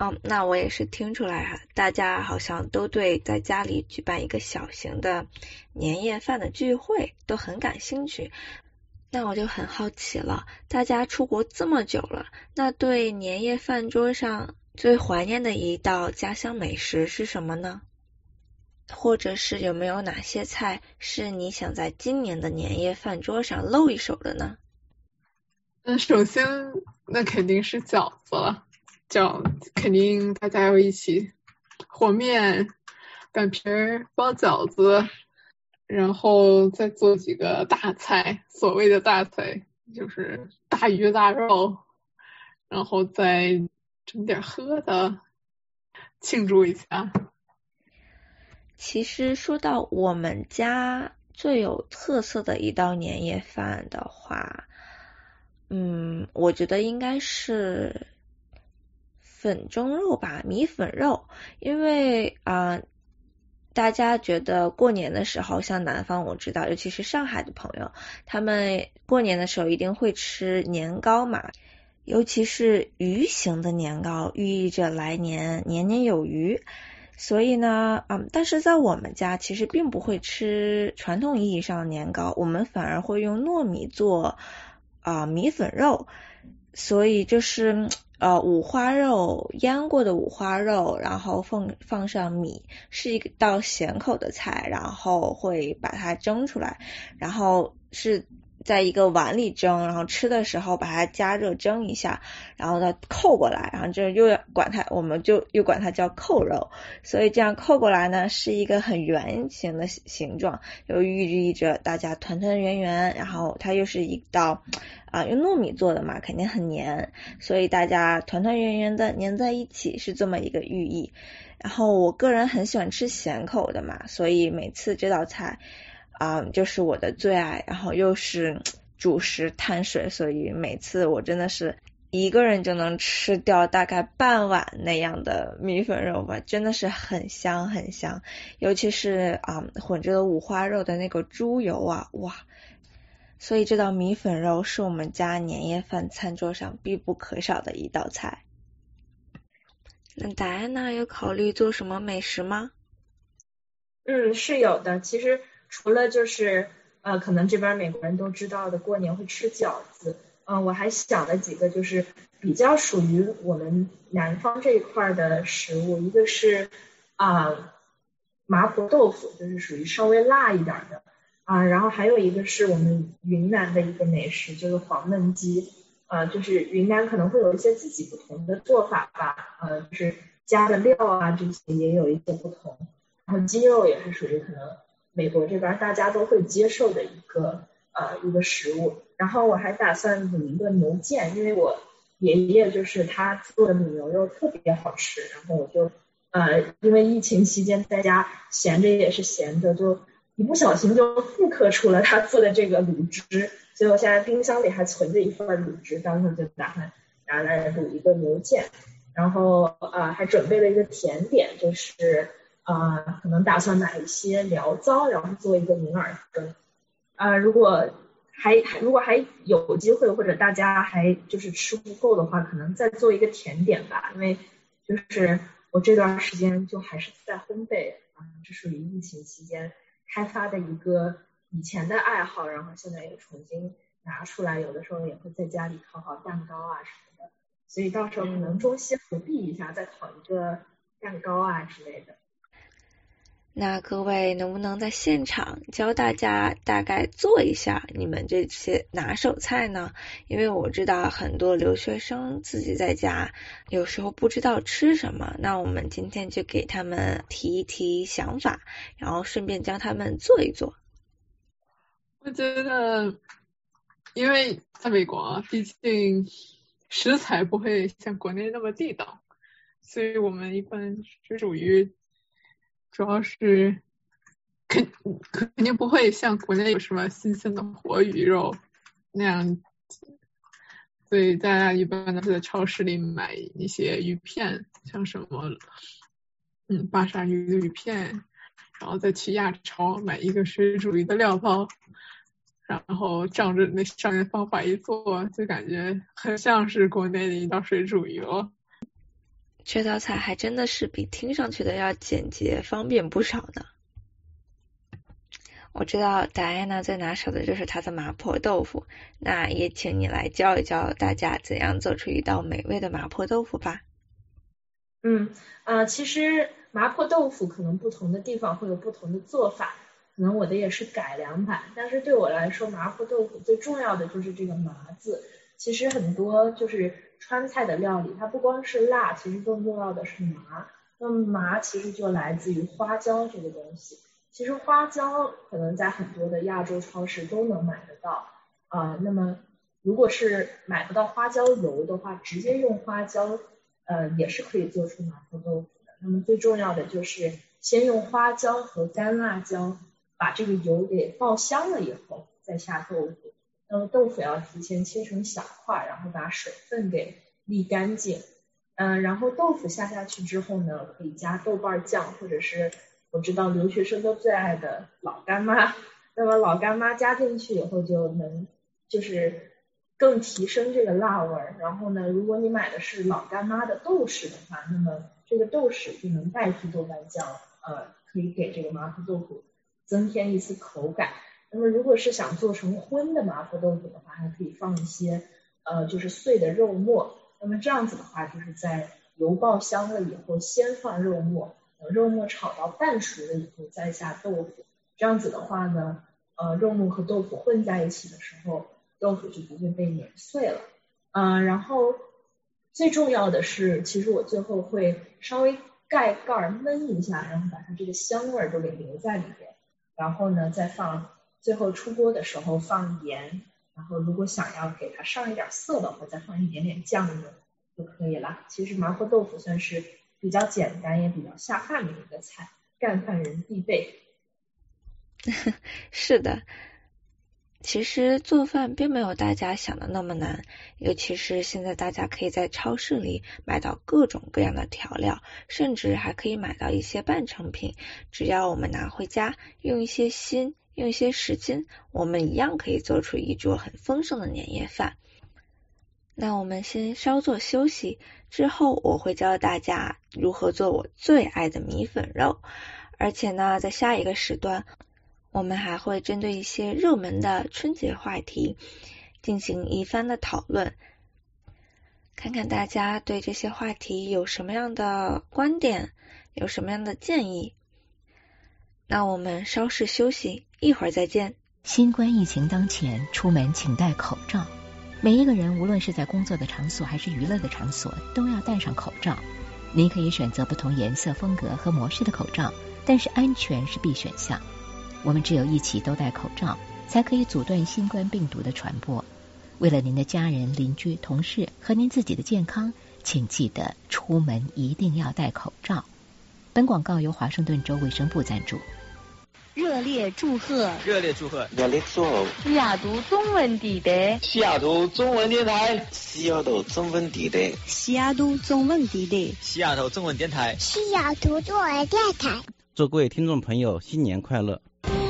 嗯，那我也是听出来哈，大家好像都对在家里举办一个小型的年夜饭的聚会都很感兴趣。那我就很好奇了，大家出国这么久了，那对年夜饭桌上最怀念的一道家乡美食是什么呢？或者是有没有哪些菜是你想在今年的年夜饭桌上露一手的呢？ 嗯，首先那肯定是饺子了，饺肯定大家要一起和面、擀皮儿、包饺子，然后再做几个大菜，所谓的大菜就是大鱼大肉，然后再整点喝的，庆祝一下。 其实说到我们家最有特色的一道年夜饭的话，嗯，我觉得应该是粉蒸肉吧，米粉肉，因为啊、呃，大家觉得过年的时候，像南方我知道，尤其是上海的朋友，他们过年的时候一定会吃年糕嘛，尤其是鱼形的年糕，寓意着来年年年有余。所以呢，嗯，但是在我们家其实并不会吃传统意义上的年糕，我们反而会用糯米做啊、呃、米粉肉，所以就是呃五花肉腌过的五花肉，然后放放上米，是一道咸口的菜，然后会把它蒸出来，然后是在一个碗里蒸，然后吃的时候把它加热蒸一下，然后再扣过来，然后就又管它，我们就又管它叫扣肉，所以这样扣过来呢是一个很圆形的形状，又寓意着大家团团圆圆，然后它又是一道啊用糯米做的嘛，肯定很黏，所以大家团团圆圆的粘在一起，是这么一个寓意。然后我个人很喜欢吃咸口的嘛，所以每次这道菜啊、嗯，就是我的最爱，然后又是主食碳水，所以每次我真的是一个人就能吃掉大概半碗那样的米粉肉吧，真的是很香很香，尤其是啊、嗯、混着五花肉的那个猪油啊，哇！所以这道米粉肉是我们家年夜饭餐桌上必不可少的一道菜。那达安娜有考虑做什么美食吗？ 嗯，是有的。其实除了就是呃，可能这边美国人都知道的过年会吃饺子，嗯、呃，我还想了几个就是比较属于我们南方这一块的食物，一个是啊、呃、麻婆豆腐，就是属于稍微辣一点的啊、呃，然后还有一个是我们云南的一个美食，就是黄焖鸡，呃，就是云南可能会有一些自己不同的做法吧，呃，就是加的料啊这些也有一些不同。然后鸡肉也是属于可能美国这边大家都会接受的一个呃一个食物。然后我还打算卤一个牛腱，因为我爷爷就是他做的卤牛肉特别好吃，然后我就呃因为疫情期间在家闲着也是闲着，就一不小心就复刻出了他做的这个卤汁，所以我现在冰箱里还存着一份卤汁，到时候就打算拿来卤一个牛腱。然后呃还准备了一个甜点，就是啊、呃，可能打算买一些醪糟，然后做一个银耳羹。啊、呃，如果还如果还有机会，或者大家还就是吃不够的话，可能再做一个甜点吧。因为就是我这段时间就还是在烘焙啊，这属于疫情期间开发的一个以前的爱好，然后现在又重新拿出来，有的时候也会在家里烤烤蛋糕啊什么的。所以到时候可能中西合璧一下，再烤一个蛋糕啊之类的。 那各位能不能在现场教大家大概做一下你们这些拿手菜呢？因为我知道很多留学生自己在家有时候不知道吃什么，那我们今天就给他们提一提想法，然后顺便教他们做一做。 我觉得因为在美国毕竟食材不会像国内那么地道，所以我们一般是属于主要是肯肯定不会像国内有什么新鲜的活鱼肉那样，所以大家一般都是在超市里买一些鱼片，像什么嗯巴沙鱼的鱼片，然后再去亚超买一个水煮鱼的料包，然后照着那上面方法一做，就感觉很像是国内的一道水煮鱼了。 这道菜还真的是比听上去的要简洁方便不少呢。我知道戴安娜最拿手的就是她的麻婆豆腐，那也请你来教一教大家怎样做出一道美味的麻婆豆腐吧。 嗯呃，其实麻婆豆腐可能不同的地方会有不同的做法，可能我的也是改良版，但是对我来说麻婆豆腐最重要的就是这个麻字。其实很多就是川菜的料理它不光是辣，其实更重要的是麻。那么麻其实就来自于花椒这个东西，其实花椒可能在很多的亚洲超市都能买得到啊、呃。那么如果是买不到花椒油的话，直接用花椒呃也是可以做出麻婆豆腐的。那么最重要的就是先用花椒和干辣椒把这个油给爆香了以后再下豆腐。那么豆腐要提前切成小块，然后把水分给沥干净。嗯、呃，然后豆腐下下去之后呢，可以加豆瓣酱，或者是我知道留学生都最爱的老干妈。那么老干妈加进去以后就能就是更提升这个辣味儿。然后呢，如果你买的是老干妈的豆豉的话，那么这个豆豉就能代替豆瓣酱，呃，可以给这个麻婆豆腐增添一丝口感。那么如果是想做成荤的麻婆豆腐的话，还可以放一些呃就是碎的肉末。那么这样子的话，就是在油爆香了以后先放肉末，等肉末炒到半熟了以后再下豆腐。这样子的话呢，呃肉末和豆腐混在一起的时候，豆腐就不会被碾碎了。嗯、呃，然后最重要的是，其实我最后会稍微盖盖焖一下，然后把它这个香味都给留在里边。然后呢，再放最后出锅的时候放盐，然后如果想要给它上一点色的话，再放一点点酱油就可以了。其实麻婆豆腐算是比较简单也比较下饭的一个菜，干饭人必备。 是的，其实做饭并没有大家想的那么难，尤其是现在大家可以在超市里买到各种各样的调料，甚至还可以买到一些半成品，只要我们拿回家用一些心用一些时间，我们一样可以做出一桌很丰盛的年夜饭。那我们先稍作休息，之后我会教大家如何做我最爱的米粉肉，而且呢，在下一个时段我们还会针对一些热门的春节话题进行一番的讨论，看看大家对这些话题有什么样的观点，有什么样的建议。那我们稍事休息，一会儿再见。 新冠疫情当前，出门请戴口罩。每一个人无论是在工作的场所还是娱乐的场所，都要戴上口罩。您可以选择不同颜色、风格和模式的口罩，但是安全是必选项。我们只有一起都戴口罩，才可以阻断新冠病毒的传播。为了您的家人、邻居、同事和您自己的健康，请记得出门一定要戴口罩。本广告由华盛顿州卫生部赞助。 热烈祝贺！ 热烈祝贺！ 热烈祝贺！ 西雅图中文地带， 西雅图中文电台，西雅图中文地带， 西雅图中文地带， 西雅图中文电台， 西雅图中文电台。 祝各位听众朋友新年快乐！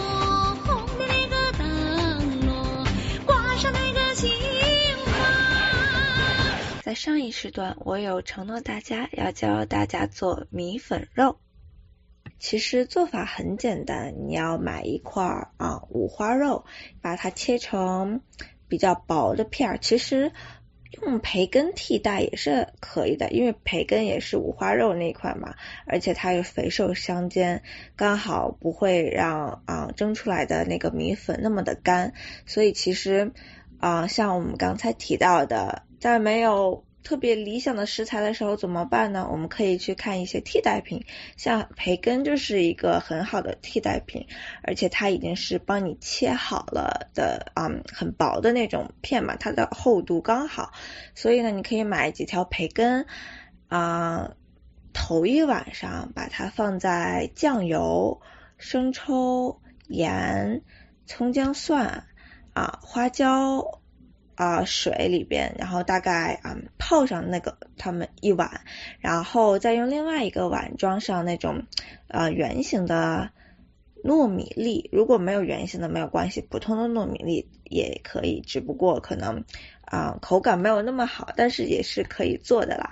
在上一时段，我有承诺大家要教大家做米粉肉。其实做法很简单，你要买一块啊五花肉，把它切成比较薄的片儿。其实用培根替代也是可以的，因为培根也是五花肉那一块嘛，而且它有肥瘦相间，刚好不会让啊蒸出来的那个米粉那么的干。所以其实啊像我们刚才提到的，在没有特别理想的食材的时候怎么办呢？我们可以去看一些替代品，像培根就是一个很好的替代品，而且它已经是帮你切好了的，嗯，很薄的那种片嘛，它的厚度刚好，所以呢，你可以买几条培根，啊、呃，头一晚上把它放在酱油、生抽、盐、葱姜蒜啊、花椒。啊、呃，水里边，然后大概啊、嗯、泡上那个它们一晚，然后再用另外一个碗装上那种呃圆形的糯米粒，如果没有圆形的没有关系，普通的糯米粒也可以，只不过可能啊、呃、口感没有那么好，但是也是可以做的啦。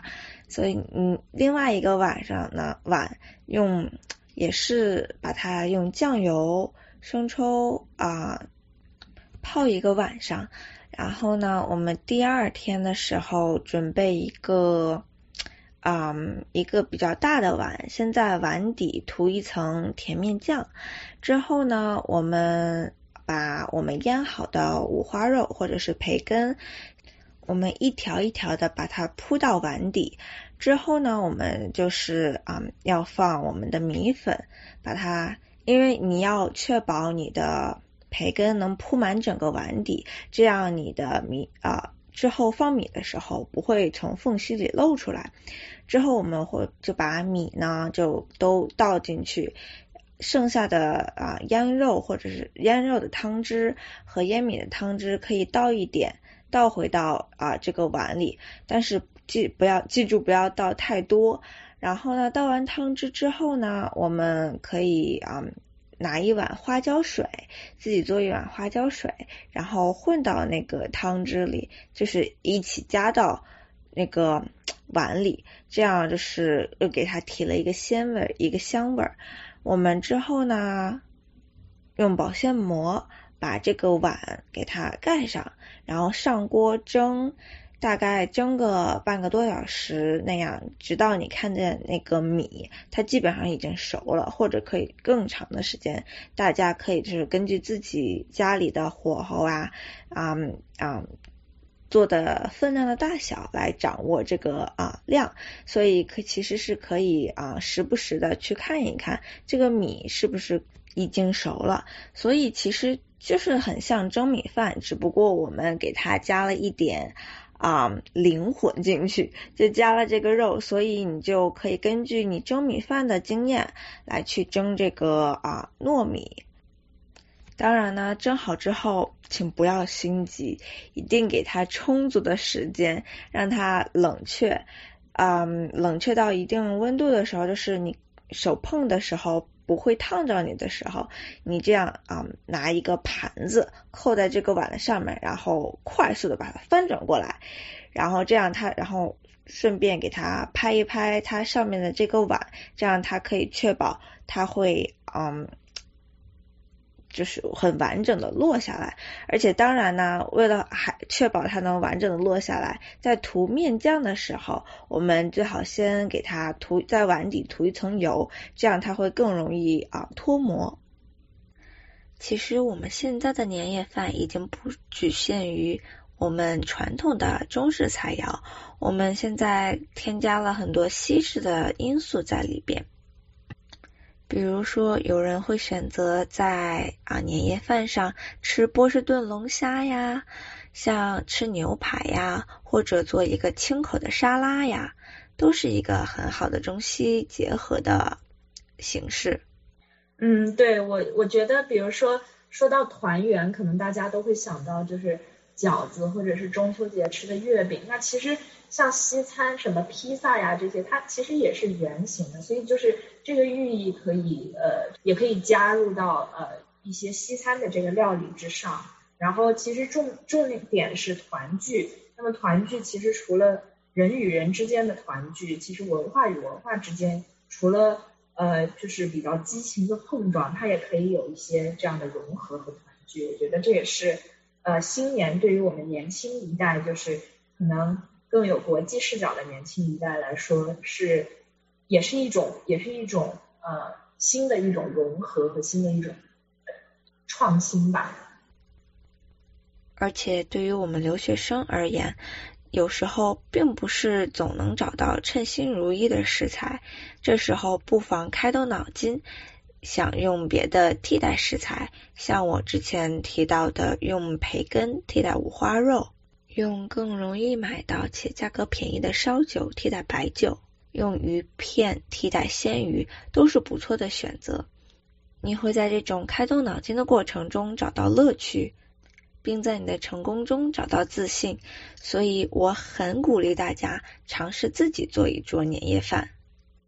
所以嗯，另外一个晚上呢，碗用也是把它用酱油、生抽啊、呃、泡一个晚上，然后呢，我们第二天的时候准备一个嗯，一个比较大的碗，先在碗底涂一层甜面酱，之后呢，我们把我们腌好的五花肉或者是培根，我们一条一条的把它铺到碗底，之后呢，我们就是嗯要放我们的米粉，把它，因为你要确保你的培根能铺满整个碗底，这样你的米啊、呃、之后放米的时候不会从缝隙里漏出来。之后我们会就把米呢就都倒进去，剩下的啊、呃、腌肉或者是腌肉的汤汁和腌米的汤汁可以倒一点，倒回到啊、呃、这个碗里，但是记不要记住不要倒太多。然后呢，倒完汤汁之后呢，我们可以啊、嗯、拿一碗花椒水，自己做一碗花椒水，然后混到那个汤汁里，就是一起加到那个碗里，这样就是又给它提了一个鲜味，一个香味。我们之后呢，用保鲜膜把这个碗给它盖上，然后上锅蒸，大概蒸个半个多小时那样，直到你看见那个米它基本上已经熟了，或者可以更长的时间，大家可以就是根据自己家里的火候啊啊啊做的分量的大小来掌握这个啊量，所以可其实是可以啊时不时的去看一看这个米是不是已经熟了，所以其实就是很像蒸米饭，只不过我们给它加了一点啊灵魂进去，就加了这个肉，所以你就可以根据你蒸米饭的经验来去蒸这个啊糯米。当然呢，蒸好之后请不要心急，一定给它充足的时间让它冷却，嗯，冷却到一定温度的时候，就是你手碰的时候不会烫着你的时候，你这样啊、嗯、拿一个盘子扣在这个碗的上面，然后快速的把它翻转过来，然后这样它然后顺便给它拍一拍它上面的这个碗，这样它可以确保它会嗯就是很完整的落下来。而且当然呢，为了还确保它能完整的落下来，在涂面酱的时候，我们最好先给它涂在碗底涂一层油，这样它会更容易啊脱模。其实我们现在的年夜饭已经不局限于我们传统的中式菜肴，我们现在添加了很多西式的因素在里边。比如说有人会选择在啊年夜饭上吃波士顿龙虾呀，像吃牛排呀，或者做一个清口的沙拉呀，都是一个很好的中西结合的形式。 嗯，对，我我觉得比如说说到团圆，可能大家都会想到就是饺子或者是中秋节吃的月饼，那其实像西餐什么披萨呀这些，它其实也是圆形的，所以就是这个寓意可以呃也可以加入到呃一些西餐的这个料理之上。然后其实重重点是团聚，那么团聚其实除了人与人之间的团聚，其实文化与文化之间除了呃就是比较激情的碰撞，它也可以有一些这样的融合和团聚。我觉得这也是呃新年对于我们年轻一代，就是可能更有国际视角的年轻一代来说，是也是一种也是一种呃新的一种融合和新的一种创新吧。 而且对于我们留学生而言，有时候并不是总能找到称心如意的食材，这时候不妨开动脑筋，想用别的替代食材，像我之前提到的用培根替代五花肉，用更容易买到且价格便宜的烧酒替代白酒，用鱼片替代鲜鱼，都是不错的选择。你会在这种开动脑筋的过程中找到乐趣，并在你的成功中找到自信，所以我很鼓励大家尝试自己做一桌年夜饭。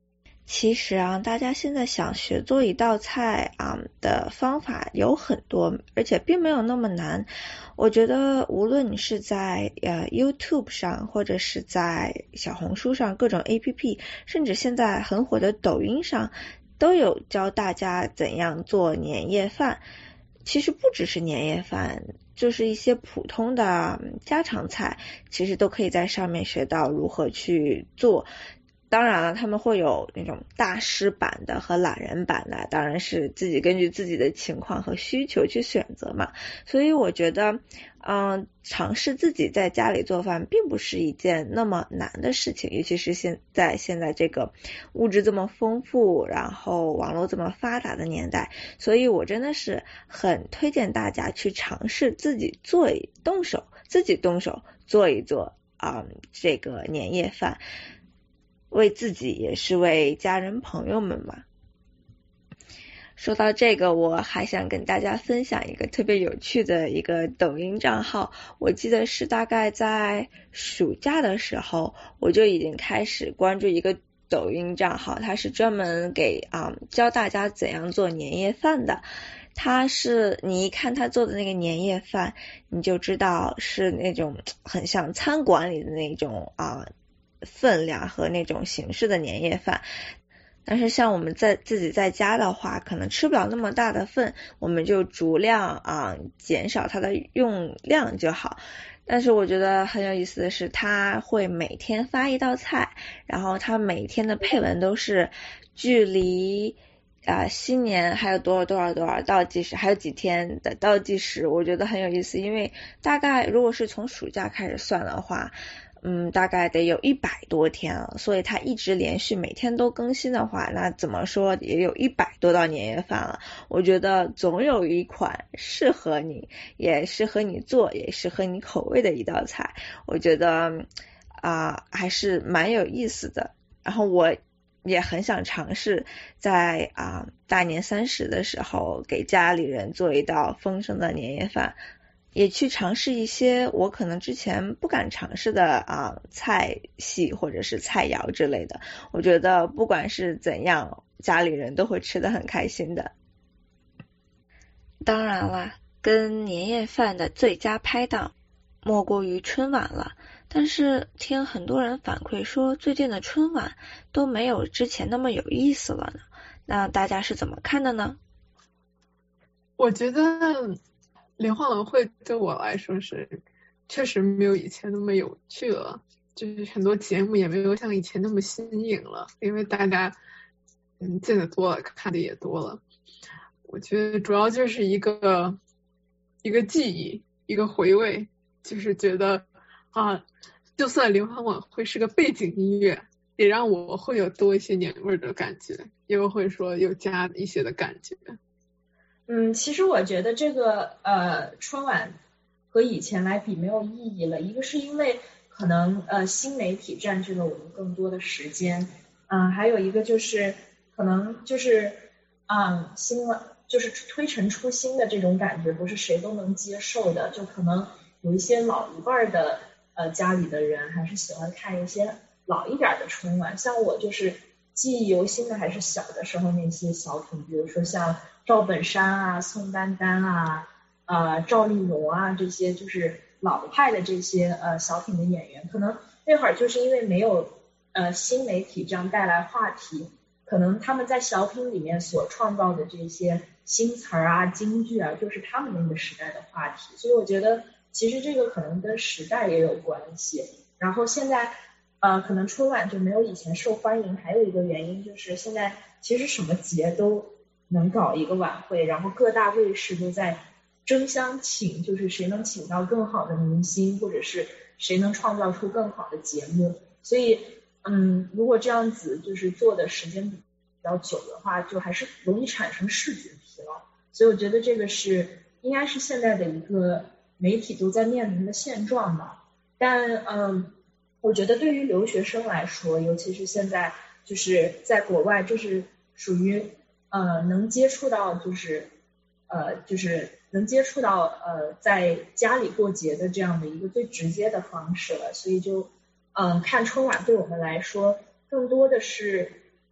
其实啊，大家现在想学做一道菜啊的方法有很多，而且并没有那么难。我觉得无论你是在呃 YouTube 上，或者是在小红书上各种 A P P， 甚至现在很火的抖音上，都有教大家怎样做年夜饭。其实不只是年夜饭，就是一些普通的家常菜，其实都可以在上面学到如何去做。当然了，他们会有那种大师版的和懒人版的，当然是自己根据自己的情况和需求去选择嘛。所以我觉得，嗯，尝试自己在家里做饭并不是一件那么难的事情，尤其是现在现在这个物质这么丰富，然后网络这么发达的年代，所以我真的是很推荐大家去尝试自己做一动手，自己动手做一做啊、嗯，这个年夜饭。为自己也是为家人朋友们嘛。说到这个，我还想跟大家分享一个特别有趣的一个抖音账号。我记得是大概在暑假的时候，我就已经开始关注一个抖音账号，它是专门给啊、嗯、教大家怎样做年夜饭的。他是你一看他做的那个年夜饭，你就知道是那种很像餐馆里的那种啊。分量和那种形式的年夜饭，但是像我们在自己在家的话，可能吃不了那么大的份，我们就逐量啊减少它的用量就好。但是我觉得很有意思的是，他会每天发一道菜，然后他每天的配文都是距离啊、呃、新年还有多少多少多少倒计时，还有几天的倒计时。我觉得很有意思，因为大概如果是从暑假开始算的话，嗯，大概得有一百多天了，所以他一直连续每天都更新的话，那怎么说也有一百多道年夜饭了。我觉得总有一款适合你，也适合你做，也适合你口味的一道菜，我觉得啊、呃、还是蛮有意思的。然后我也很想尝试在啊、呃、大年三十的时候给家里人做一道丰盛的年夜饭。也去尝试一些我可能之前不敢尝试的啊菜系或者是菜肴之类的，我觉得不管是怎样，家里人都会吃得很开心的。当然了，跟年夜饭的最佳拍档莫过于春晚了，但是听很多人反馈说最近的春晚都没有之前那么有意思了呢，那大家是怎么看的呢？ 我觉得联欢晚会对我来说是确实没有以前那么有趣了，就是很多节目也没有像以前那么新颖了，因为大家嗯见得多了，看的也多了。我觉得主要就是一个一个记忆，一个回味，就是觉得啊，就算联欢晚会是个背景音乐，也让我会有多一些年味的感觉，也会说有加一些的感觉。 嗯，其实我觉得这个呃春晚和以前来比没有意义了，一个是因为可能呃新媒体占据了我们更多的时间，嗯、呃，还有一个就是可能就是嗯新闻就是推陈出新的这种感觉不是谁都能接受的，就可能有一些老一辈的呃家里的人还是喜欢看一些老一点的春晚，像我就是记忆犹新的还是小的时候那些小品，比如说像赵本山啊、宋丹丹啊、呃赵丽蓉啊，这些就是老派的这些呃小品的演员，可能那会儿就是因为没有呃新媒体这样带来话题，可能他们在小品里面所创造的这些新词儿啊、京剧啊，就是他们那个时代的话题，所以我觉得其实这个可能跟时代也有关系。然后现在呃可能春晚就没有以前受欢迎，还有一个原因就是现在其实什么节都能搞一个晚会，然后各大卫视都在争相请，就是谁能请到更好的明星，或者是谁能创造出更好的节目，所以嗯，如果这样子就是做的时间比较久的话，就还是容易产生视觉疲劳，所以我觉得这个是应该是现在的一个媒体都在面临的现状吧。但嗯，我觉得对于留学生来说，尤其是现在就是在国外，这是属于呃能接触到就是呃就是能接触到呃在家里过节的这样的一个最直接的方式了，所以就嗯看春晚对我们来说更多的是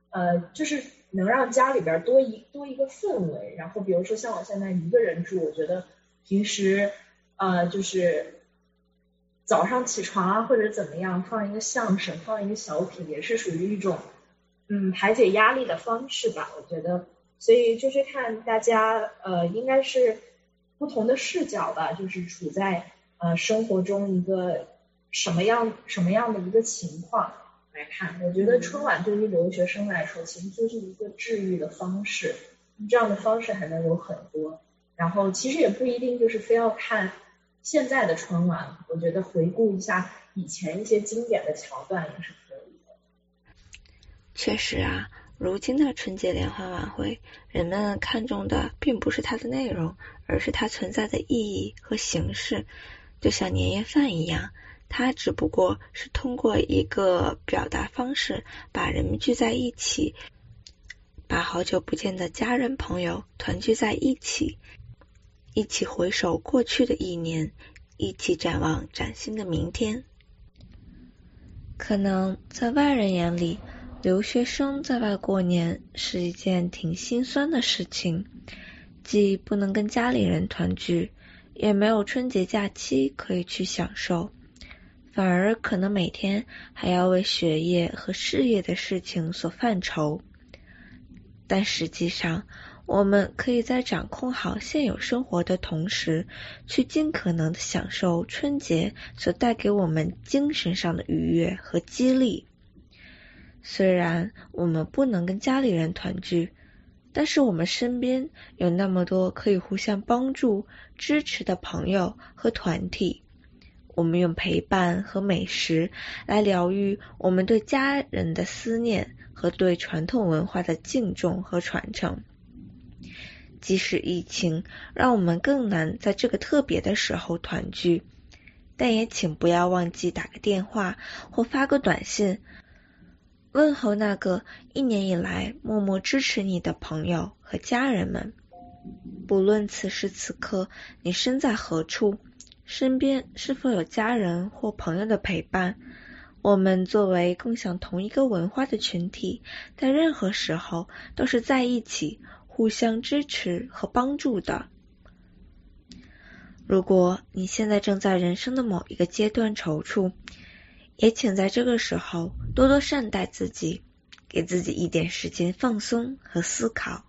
呃，就是能让家里边多一多一个氛围。然后比如说像我现在一个人住，我觉得平时呃就是早上起床啊或者怎么样，放一个相声，放一个小品，也是属于一种嗯排解压力的方式吧，我觉得。所以就是看大家呃应该是不同的视角吧，就是处在呃生活中一个什么样什么样的一个情况来看。我觉得春晚对于留学生来说其实就是一个治愈的方式，这样的方式还能有很多。然后其实也不一定就是非要看现在的春晚，我觉得回顾一下以前一些经典的桥段也是可以的。 确实啊，如今的春节联欢晚会，人们看重的并不是它的内容，而是它存在的意义和形式。就像年夜饭一样，它只不过是通过一个表达方式把人们聚在一起，把好久不见的家人朋友团聚在一起，一起回首过去的一年，一起展望崭新的明天。可能在外人眼里，留学生在外过年是一件挺心酸的事情，既不能跟家里人团聚，也没有春节假期可以去享受，反而可能每天还要为学业和事业的事情所犯愁。但实际上，我们可以在掌控好现有生活的同时，去尽可能的享受春节所带给我们精神上的愉悦和激励。虽然我们不能跟家里人团聚，但是我们身边有那么多可以互相帮助、支持的朋友和团体。我们用陪伴和美食来疗愈我们对家人的思念和对传统文化的敬重和传承。即使疫情让我们更难在这个特别的时候团聚，但也请不要忘记打个电话或发个短信，问候那个一年以来默默支持你的朋友和家人们。不论此时此刻你身在何处，身边是否有家人或朋友的陪伴，我们作为共享同一个文化的群体，在任何时候都是在一起互相支持和帮助的。如果你现在正在人生的某一个阶段踌躇，也请在这个时候多多善待自己，给自己一点时间放松和思考。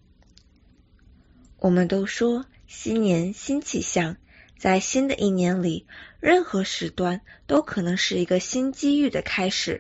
我们都说新年新气象，在新的一年里，任何时段都可能是一个新机遇的开始。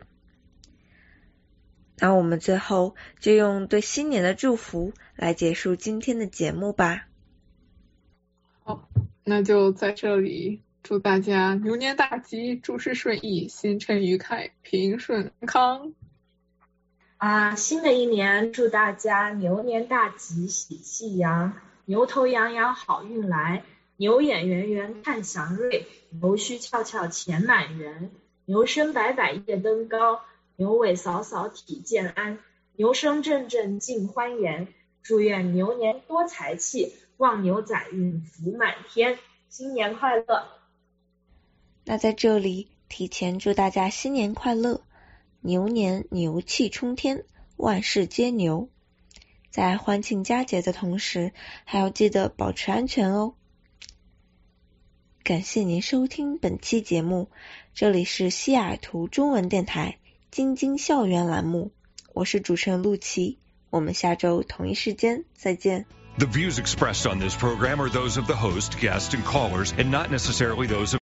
那我们最后就用对新年的祝福来结束今天的节目吧。 好，那就在这里祝大家牛年大吉，诸事顺意，新春愉快，平顺安康。 啊，新的一年祝大家牛年大吉，喜气洋，牛头羊羊好运来，牛眼圆圆看祥瑞，牛须翘翘钱满园，牛身摆摆夜登高，牛尾扫扫体健安，牛声阵阵尽欢颜。祝愿牛年多财气，旺牛载运福满天，新年快乐。 那在这里提前祝大家新年快乐，牛年牛气冲天，万事皆牛。在欢庆佳节的同时，还要记得保持安全哦。感谢您收听本期节目，这里是西雅图中文电台晶晶校园栏目，我是主持人陆琪，我们下周同一时间再见。 The views expressed on this program are those of the host, guests, and callers, and not necessarily those of